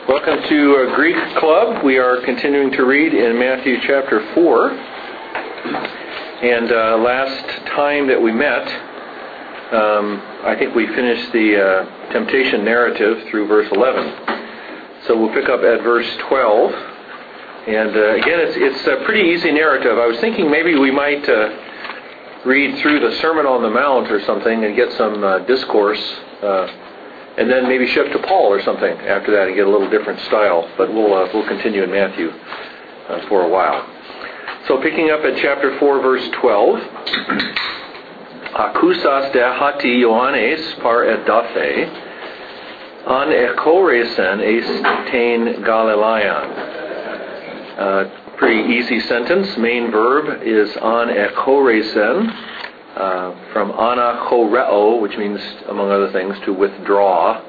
Welcome to Greek Club. We are continuing to read in Matthew chapter 4. And last time that we met, I think we finished the temptation narrative through verse 11. So we'll pick up at verse 12. And again, it's a pretty easy narrative. I was thinking maybe we might read through the Sermon on the Mount or something and get some discourse, and then maybe shift to Paul or something after that and get a little different style. But we'll continue in Matthew for a while. So picking up at chapter 4, verse 12. Akousas de hati Ioannes par edaphe, an ekoresen eis tein Galilean. Pretty easy sentence. Main verb is an ekoresen, from anachoreo, which means, among other things, to withdraw.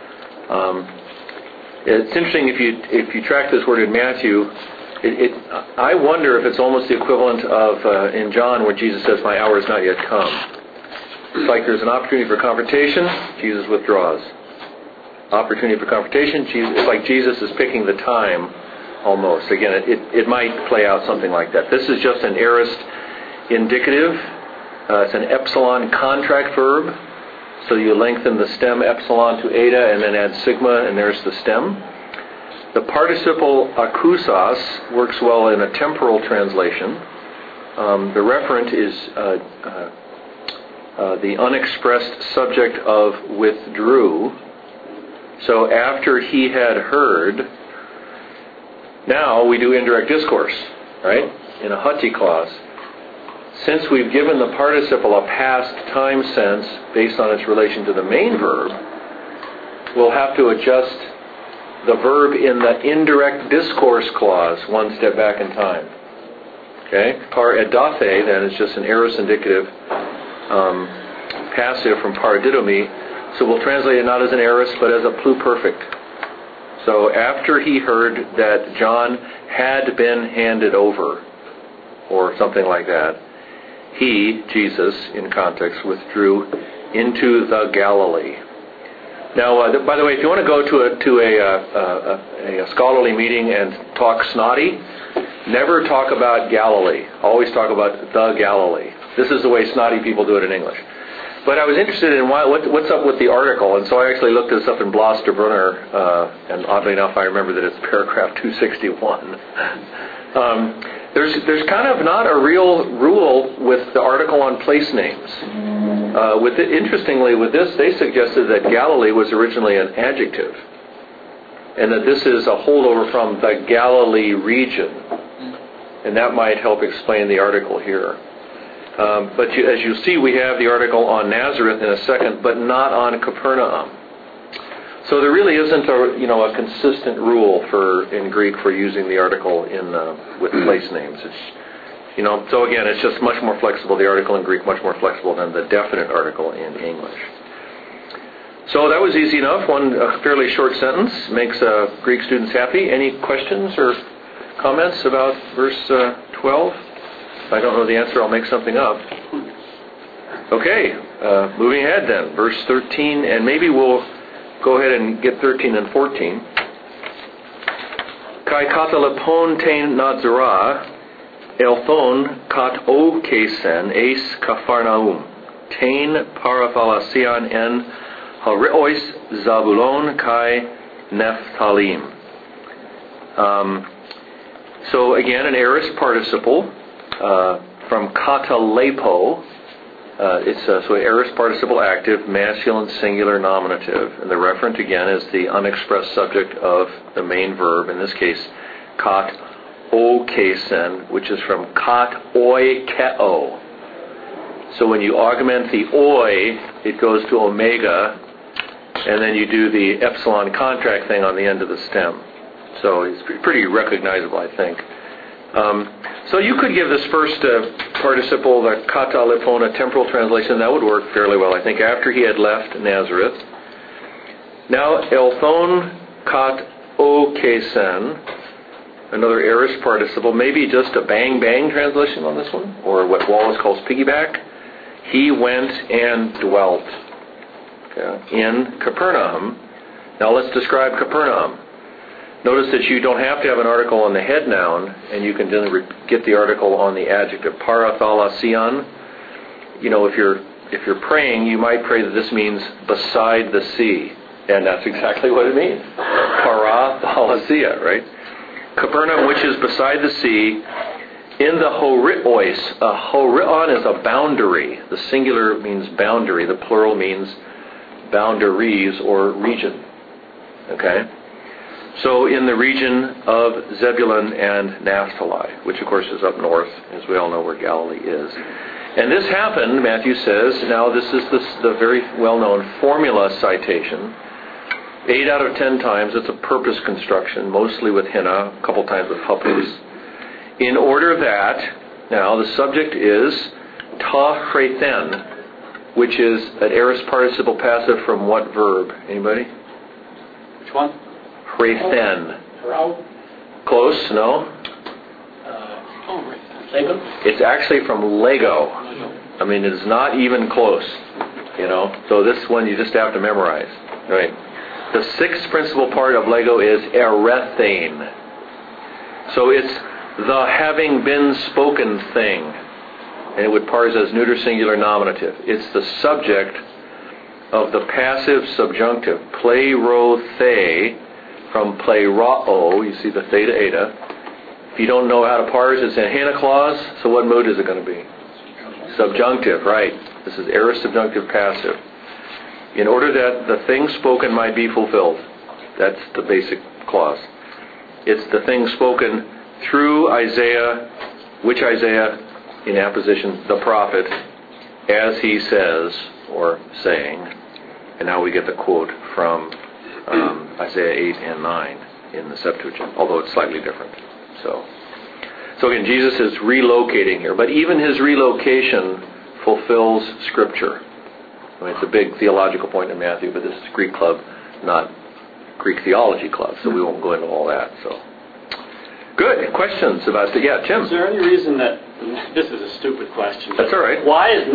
It's interesting if you track this word in Matthew. I wonder if it's almost the equivalent of in John where Jesus says, "My hour is not yet come." It's like there's an opportunity for confrontation, Jesus withdraws. Opportunity for confrontation, it's like Jesus is picking the time almost. Again, it might play out something like that. This is just an aorist indicative. It's an epsilon contract verb. So you lengthen the stem epsilon to eta and then add sigma, and there's the stem. The participle akousas works well in a temporal translation. The referent is the unexpressed subject of withdrew. So after he had heard, now we do indirect discourse, right? In a hati clause. Since we've given the participle a past time sense based on its relation to the main verb, we'll have to adjust the verb in the indirect discourse clause one step back in time. Okay? Par edaphe, then, is just an aorist indicative passive from paradidomi. So we'll translate it not as an aorist, but as a pluperfect. So after he heard that John had been handed over, or something like that, he, Jesus, in context, withdrew into the Galilee. Now, by the way, if you want to go to a scholarly meeting and talk snotty, never talk about Galilee. Always talk about the Galilee. This is the way snotty people do it in English. But I was interested in what's up with the article, and so I actually looked this up in Blasterbrunner, and oddly enough, I remember that it's paragraph 261. There's kind of not a real rule with the article on place names. Interestingly, with this, they suggested that Galilee was originally an adjective, and that this is a holdover from the Galilee region, and that might help explain the article here. But as you see, we have the article on Nazareth in a second, but not on Capernaum. So there really isn't a consistent rule in Greek for using the article with place names. It's, so again, it's just much more flexible. The article in Greek much more flexible than the definite article in English. So that was easy enough. A fairly short sentence makes Greek students happy. Any questions or comments about verse 12? If I don't know the answer, I'll make something up. Okay, moving ahead then. Verse 13, and maybe we'll go ahead and get 13 and 14. Kai katalepon tein nadzara, elthon kat o kesen eis kafarnaum, tein paraphalasian en hariois zabulon kai nephtalim. So again, an aorist participle from katalepo. It's so aorist participle active, masculine singular nominative. And the referent, again, is the unexpressed subject of the main verb, in this case, kat o kesen, which is from kat oi keo. So when you augment the oi, it goes to omega, and then you do the epsilon contract thing on the end of the stem. So it's pretty recognizable, I think. So you could give this first participle, the katalepon, a temporal translation. That would work fairly well, I think, after he had left Nazareth. Now, elthon kat o kesen, another aorist participle, maybe just a bang-bang translation on this one, or what Wallace calls piggyback. He went and dwelt. 12 in Capernaum. Now let's describe Capernaum. Notice that you don't have to have an article on the head noun, and you can then get the article on the adjective. Parathalasion. If you're praying, you might pray that this means beside the sea. And that's exactly what it means. Parathalasia, right? Capernaum, which is beside the sea, in the horios. Horion is a boundary. The singular means boundary. The plural means boundaries or region. Okay? So in the region of Zebulun and Naphtali, which of course is up north, as we all know where Galilee is. And this happened, Matthew says, now this is the very well-known formula citation. 8 out of 10 times it's a purpose construction, mostly with henna, a couple times with hapus. In order that, now the subject is ta chrethen, which is an aorist participle passive from what verb? Anybody? Which one? Chrethen. Close, no? Lego? It's actually from Lego. I mean, it's not even close, So this one you just have to memorize, right? The sixth principal part of Lego is erethane. So it's the having been spoken thing. And it would parse as neuter singular nominative. It's the subject of the passive subjunctive. Plerothe, from plerao, you see the theta eta. If you don't know how to parse, it's in Hannah clause, so what mood is it going to be? Subjunctive, right. This is aorist subjunctive passive. In order that the thing spoken might be fulfilled. That's the basic clause. It's the thing spoken through Isaiah, which Isaiah, in apposition, the prophet, as he says, or saying. And now we get the quote from Isaiah 8 and 9 in the Septuagint, although it's slightly different. So again, Jesus is relocating here, but even his relocation fulfills Scripture. I mean, it's a big theological point in Matthew, but this is Greek club, not Greek theology club, so we won't go into all that. So, good questions about it. Yeah, Tim. Is there any reason that this is a stupid question? That's all right. Why is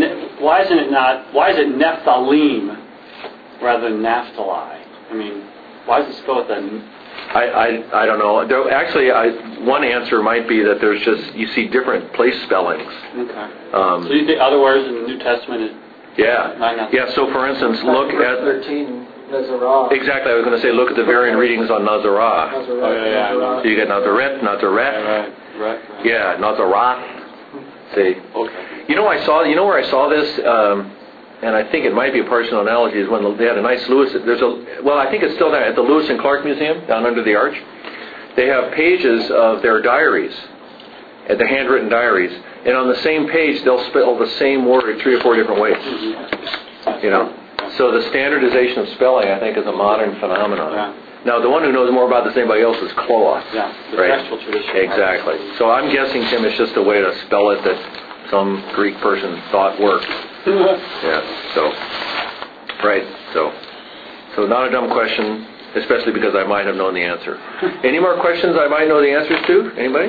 it Nephthalim rather than Naphtali? I mean, why is it spelled with a? I don't know. Actually, one answer might be that there's you see different place spellings. Okay. So you think other words in the New Testament? Yeah. So for instance, look at 13 Nazarah. Exactly. I was going to say, look at the variant readings on Nazarah. Yeah. So you get Nazaret. Right. Yeah, Nazarath. See. Okay. You know where I saw this. And I think it might be a personal analogy, is when they had a nice Lewis, I think it's still there, at the Lewis and Clark Museum, down under the arch. They have pages of their diaries, the handwritten diaries, and on the same page they'll spell the same word 3 or 4 different ways. So the standardization of spelling, I think, is a modern phenomenon. Yeah. Now, the one who knows more about this than anybody else is Cloas. Yeah, the right? textual tradition. Exactly. So I'm guessing, Tim, it's just a way to spell it that some Greek person thought worked. Yeah, so not a dumb question, especially because I might have known the answer. Any more questions I might know the answers to? Anybody?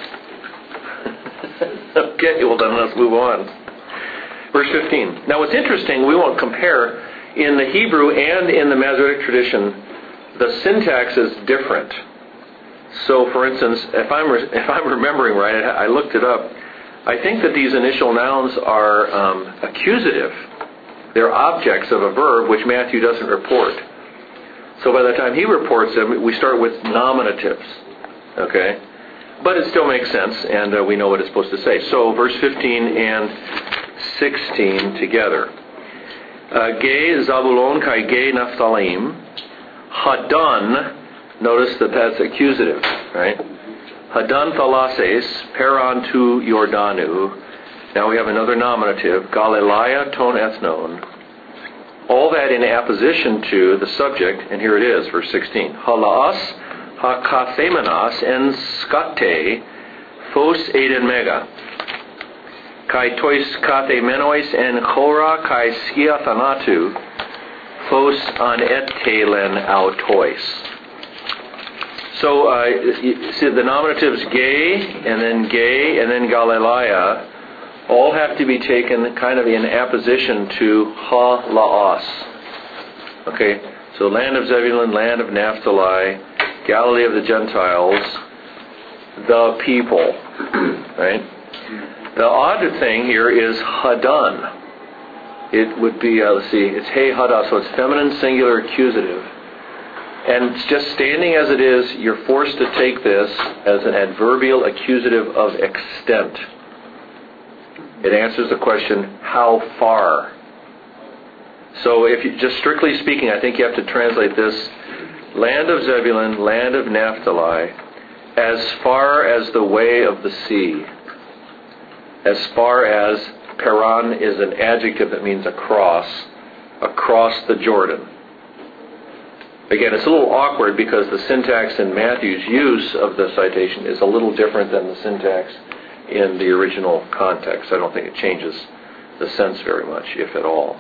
Okay, well then let's move on. Verse 15. Now what's interesting, we won't compare, in the Hebrew and in the Masoretic tradition, the syntax is different. So for instance, if I'm remembering right, I looked it up, I think that these initial nouns are accusative. They're objects of a verb which Matthew doesn't report. So by the time he reports them, we start with nominatives. Okay? But it still makes sense, and we know what it's supposed to say. So verse 15 and 16 together. Ge Zabulon kai ge Naphthalim. Hadan, notice that that's accusative, right? Hadan thalases, peran tu Jordanu. Now we have another nominative, Galileia ton ethnon. All that in apposition to the subject, and here it is, verse 16. Halaas hakathemenas en skate phos eden mega. Kai tois kathemenois en chora kai skiathanatu phos an etelen autois. So, see the nominatives gay, and then Galileia, all have to be taken kind of in apposition to ha-laos. Okay, so land of Zebulun, land of Naphtali, Galilee of the Gentiles, the people. Right? The odd thing here is Hadan. It would be, it's He Hada, so it's feminine singular accusative. And just standing as it is, you're forced to take this as an adverbial accusative of extent. It answers the question, how far? So if you, just strictly speaking, I think you have to translate this, land of Zebulun, land of Naphtali, as far as the way of the sea. As far as, Paran is an adjective that means across the Jordan. Again, it's a little awkward because the syntax in Matthew's use of the citation is a little different than the syntax in the original context. I don't think it changes the sense very much, if at all.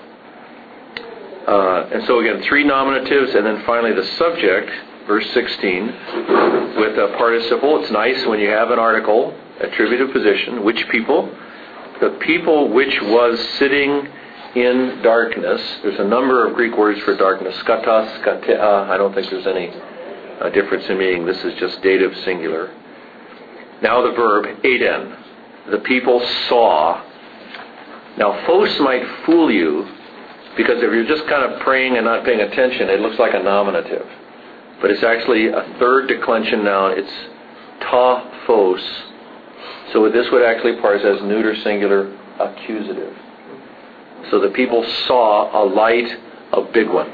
And so again, 3 nominatives, and then finally the subject, verse 16, with a participle. It's nice when you have an article, attributive position. Which people? The people which was sitting in darkness. There's a number of Greek words for darkness. Skatas, skatea. I don't think there's any difference in meaning. This is just dative singular. Now the verb, Eden. The people saw. Now, phos might fool you, because if you're just kind of praying and not paying attention, it looks like a nominative. But it's actually a third declension noun. It's ta phos. So this would actually parse as neuter singular accusative. So the people saw a light, a big one.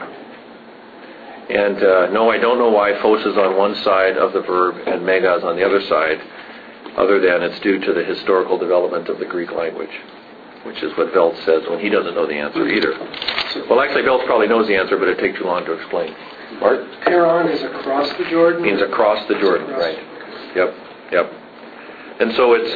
And no, I don't know why phos is on one side of the verb and mega is on the other side, other than it's due to the historical development of the Greek language, which is what Veldt says when he doesn't know the answer either. Well, actually, Veldt probably knows the answer, but it'd take too long to explain. Art? Paran is across the Jordan? Means across the Jordan, right. Yep. And so it's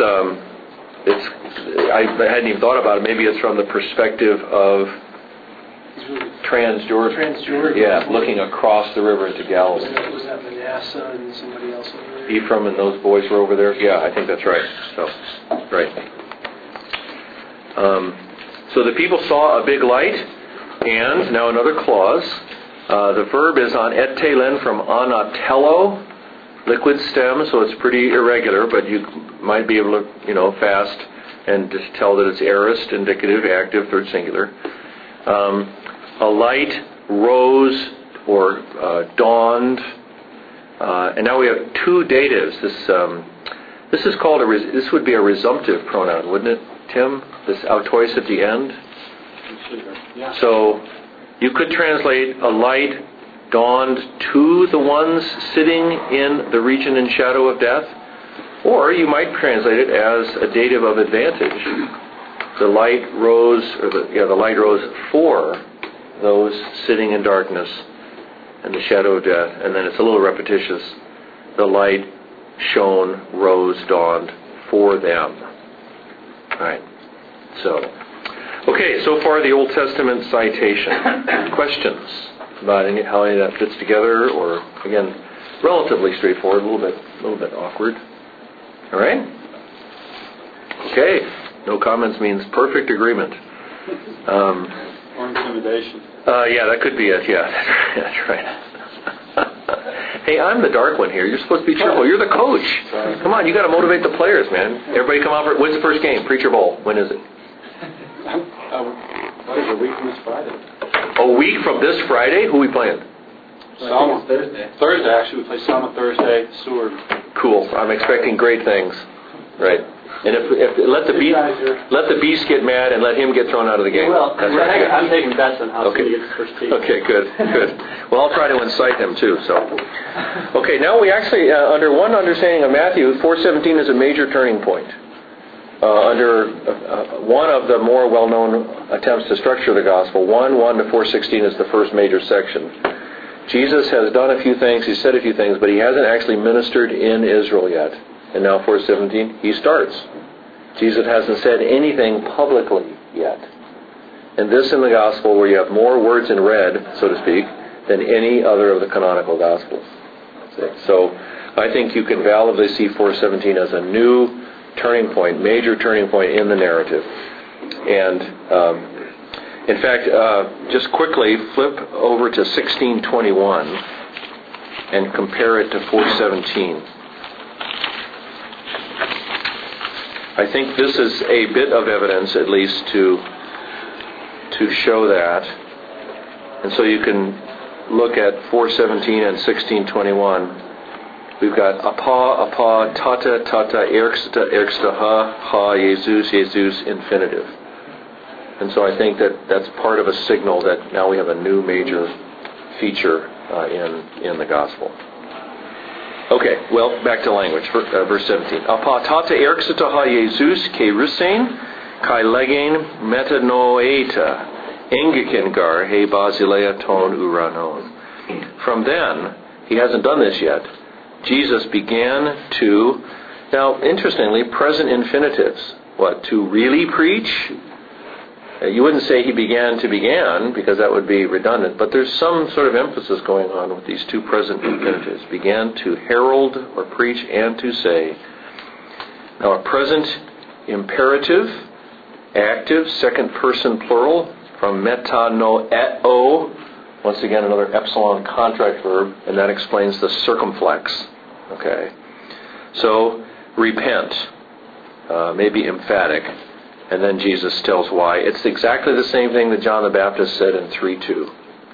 I hadn't even thought about it. Maybe it's from the perspective of Transjordan. Transjordan. Yeah, looking across the river into Galilee. Was that Manasseh and somebody else over there? Ephraim and those boys were over there? Yeah, I think that's right. So, right. So the people saw a big light, and now another clause. The verb is on etelen from anatello, liquid stem, so it's pretty irregular, but you might be able to, fast and just tell that it's aorist, indicative, active, third singular. A light rose or dawned, and now we have 2 datives. This is called this would be a resumptive pronoun, wouldn't it, Tim? This autois at the end. Yeah. So you could translate a light dawned to the ones sitting in the region and shadow of death, or you might translate it as a dative of advantage. The light rose, the light rose for those sitting in darkness and the shadow of death, and then it's a little repetitious. The light shone, rose, dawned for them. All right. So, okay. So far, the Old Testament citation. Questions about how any of that fits together, or again, relatively straightforward, a little bit awkward. All right. Okay. No comments means perfect agreement. Or intimidation. Yeah, that could be it. Yeah, that's right. Hey, I'm the dark one here. You're supposed to be cheerful. You're the coach. Come on, you got to motivate the players, man. Everybody come out for it. When's the first game? Preacher Bowl. When is it? A week from this Friday. A week from this Friday? Who are we playing? Selma. Thursday, actually. We play Selma Thursday, Seward. Cool. I'm expecting great things. Right. And if let the beast get mad and let him get thrown out of the game. Well, I'm taking bets on how okay. he gets first team. Okay, good. Well, I'll try to incite him too. So, okay, now we actually under one understanding of Matthew, 4:17 is a major turning point. Under one of the more well-known attempts to structure the gospel, 1 to 4:16 is the first major section. Jesus has done a few things, he's said a few things, but he hasn't actually ministered in Israel yet. And now 4:17, he starts. Jesus hasn't said anything publicly yet. And this in the gospel where you have more words in red, so to speak, than any other of the canonical gospels. So I think you can validly see 4:17 as a new turning point, major turning point in the narrative. And in fact, just quickly flip over to 16:21. and compare it to 4:17. I think this is a bit of evidence, at least, to show that. And so you can look at 4:17 and 16:21. We've got apa, tata, erxta, ha, Jesus, infinitive. And so I think that's part of a signal that now we have a new major feature in the gospel. Okay, well, back to language. Verse 17. Apa tata erxta ha Jesus ke rusein kai legain metanoeta engiken gar he basileia ton uranon. From then, he hasn't done this yet, Jesus began to, now interestingly, present infinitives. What, to really preach? You wouldn't say he began, because that would be redundant, but there's some sort of emphasis going on with these two present infinitives. Began to herald or preach and to say. Now a present imperative, active, second person plural, from metanoeo, once again another epsilon contract verb, and that explains the circumflex. Okay. So, repent, maybe emphatic. And then Jesus tells why. It's exactly the same thing that John the Baptist said in 3:2.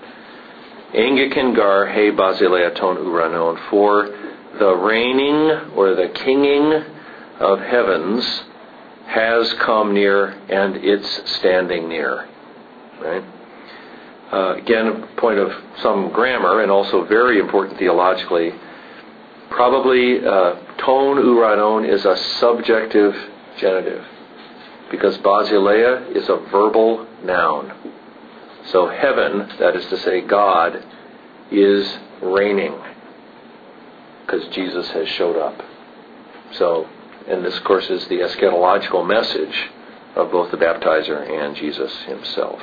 Engiken gar he basileia ton uranon. For the reigning or the kinging of heavens has come near and it's standing near. Right? Again, a point of some grammar and also very important theologically. Probably ton uranon is a subjective genitive, because basileia is a verbal noun. So heaven, that is to say God, is reigning because Jesus has showed up. So, and this of course is the eschatological message of both the baptizer and Jesus himself.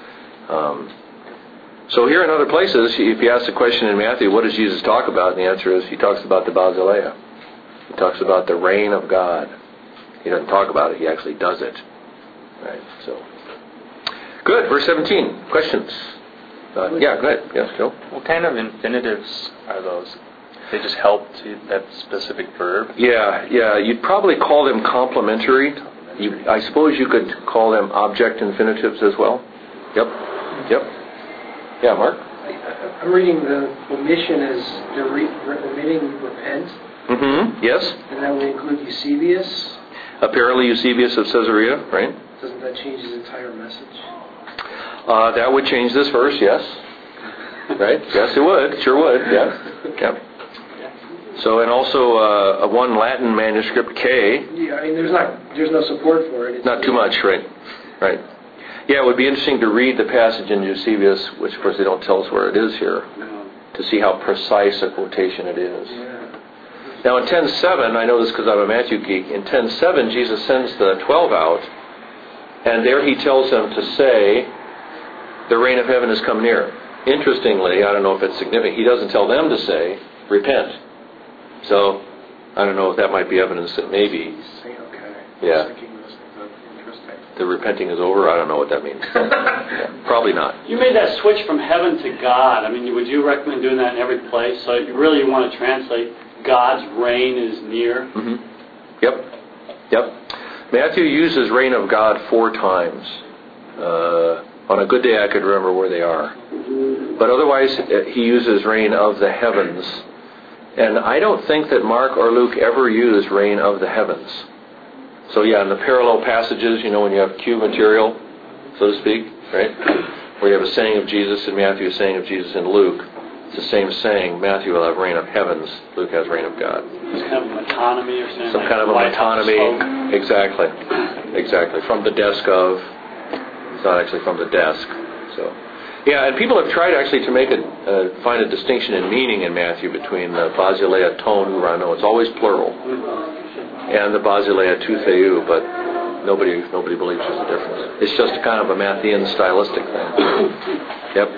So here in other places, if you ask the question in Matthew, what does Jesus talk about? And the answer is, he talks about the basileia. He talks about the reign of God. He doesn't talk about it, he actually does it. Right, so. Good, verse 17. Questions? Yeah, go ahead. Yes, Joe? What kind of infinitives are those? They just help to that specific verb? Yeah. You'd probably call them complementary. I suppose you could call them object infinitives as well. Yep. Yeah, Mark? I'm reading the omission as omitting repent. Mm-hmm, yes. And that would include Eusebius. Apparently Eusebius of Caesarea, right? Doesn't that change his entire message? That would change this verse, yes. Right? Yes, it would. Sure would, yeah. So, and also one Latin manuscript, K. Yeah, I mean, there's no support for it. Not too much, right. Yeah, it would be interesting to read the passage in Eusebius, which of course they don't tell us where it is here, to see how precise a quotation it is. Yeah. Now in 10:7, I know this because I'm a Matthew geek, in 10:7 Jesus sends the 12 out, and there he tells them to say, the reign of heaven has come near. Interestingly, I don't know if it's significant, he doesn't tell them to say, repent. So, I don't know if that might be evidence that maybe, yeah, the repenting is over. I don't know what that means. Yeah, probably not. You made that switch from heaven to God. I mean, would you recommend doing that in every place? So you really want to translate God's reign is near? Mm-hmm. Yep. Matthew uses reign of God 4 times. On a good day I could remember where they are. But otherwise he uses reign of the heavens. And I don't think that Mark or Luke ever use reign of the heavens. So yeah, in the parallel passages, when you have Q material, so to speak, right? Where you have a saying of Jesus in Matthew, a saying of Jesus in Luke. It's the same saying. Matthew will have reign of heavens. Luke has reign of God. It's kind of a metonymy or something. Some kind of a metonymy. Exactly. From the desk of. It's not actually from the desk. So, yeah, and people have tried actually to make find a distinction in meaning in Matthew between the basileia ton urano. It's always plural. And the basileia tou theou, but nobody believes there's a difference. It's just a kind of a Matthean stylistic thing. Yep.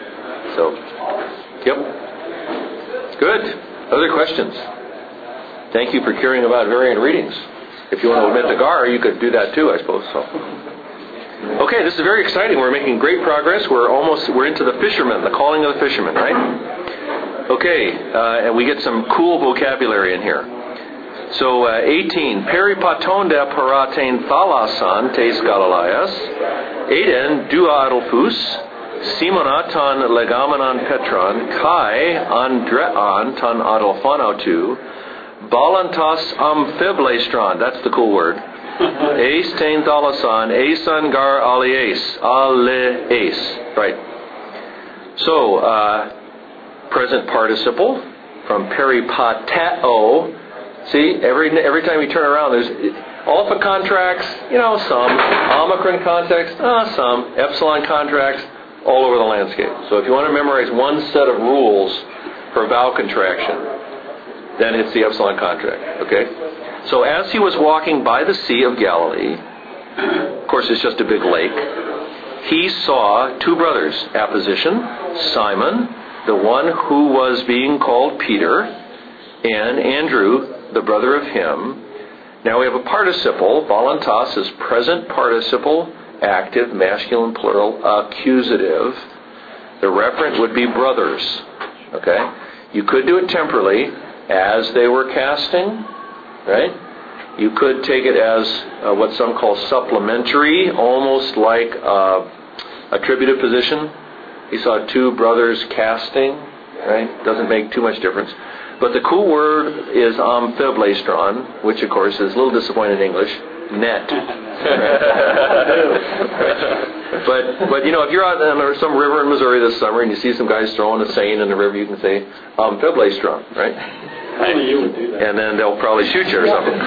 Good. Other questions? Thank you for caring about variant readings. If you want to omit the gar, you could do that too, I suppose. So. Okay, this is very exciting. We're making great progress. We're into the fishermen, the calling of the fishermen, right? Okay, and we get some cool vocabulary in here. So 18, peripatonda paratein thalasan tes Galileas, eden dua adelphus, Simonaton legamenon Petron, Kai Andrean ton adelphanautu, Balantas amphiblastron, that's the cool word. Ace tain thalasan, asan gar alias, right. So, present participle from peripateo. See, every time you turn around, there's alpha contracts, some. Omicron contracts, some. Epsilon contracts, all over the landscape. So if you want to memorize one set of rules for vowel contraction, then it's the epsilon contract. Okay? So as he was walking by the Sea of Galilee, of course it's just a big lake, he saw two brothers, apposition, Simon, the one who was being called Peter, and Andrew, the brother of him. Now we have a participle. Balantas is present participle, active, masculine, plural, accusative. The referent would be brothers. Okay? You could do it temporally, as they were casting, right? You could take it as what some call supplementary, almost like attributive position. He saw two brothers casting, right? Doesn't make too much difference. But the cool word is amphiblastron, which of course is a little disappointing in English. Net. But if you're out on some river in Missouri this summer and you see some guys throwing a seine in the river, you can say amphiblastron, right? I knew you would do that. And then they'll probably shoot you or something.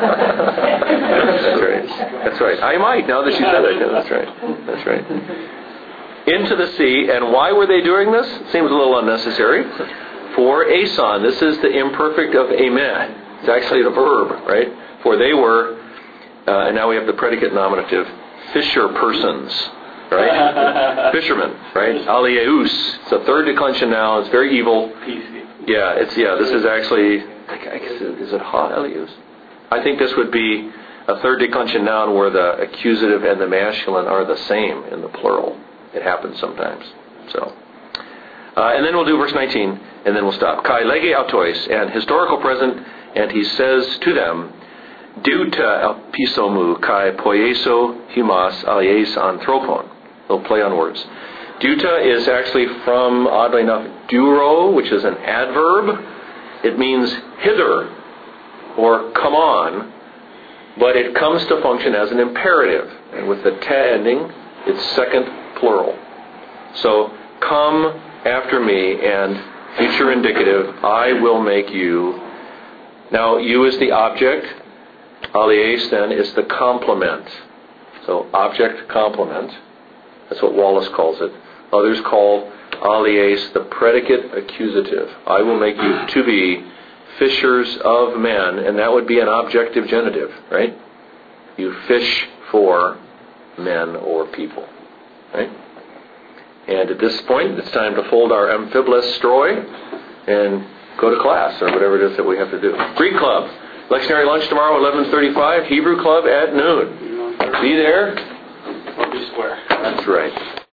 That's right. I might, now that you said it. Yeah, that's right. Into the sea. And why were they doing this? Seems a little unnecessary. For ason, this is the imperfect of amen. It's actually the verb, right? For they were, and now we have the predicate nominative, fisher persons, right? Fishermen, right? Alieus. It's a third declension noun. It's very evil. Yeah, this is actually, I guess, is it ha, Alieus? I think this would be a third declension noun where the accusative and the masculine are the same in the plural. It happens sometimes. So, and then we'll do verse 19, and then we'll stop. Kai lege autois, and historical present, and he says to them, Deuta episomu kai poieso humas alies anthropon. Little play on words. Deuta is actually from, oddly enough, duro, which is an adverb. It means hither, or come on, but it comes to function as an imperative. And with the te ending, it's second plural. So, come after me, and future indicative, I will make you. Now, you is the object. Alias, then, is the complement. So, object complement. That's what Wallace calls it. Others call alias the predicate accusative. I will make you to be fishers of men, and that would be an objective genitive, right? You fish for men or people, right? And at this point, it's time to fold our amphiblastron and go to class, or whatever it is that we have to do. Greek Club. Lectionary lunch tomorrow, 11:35. Hebrew Club at noon. Be there. Or be square. That's right.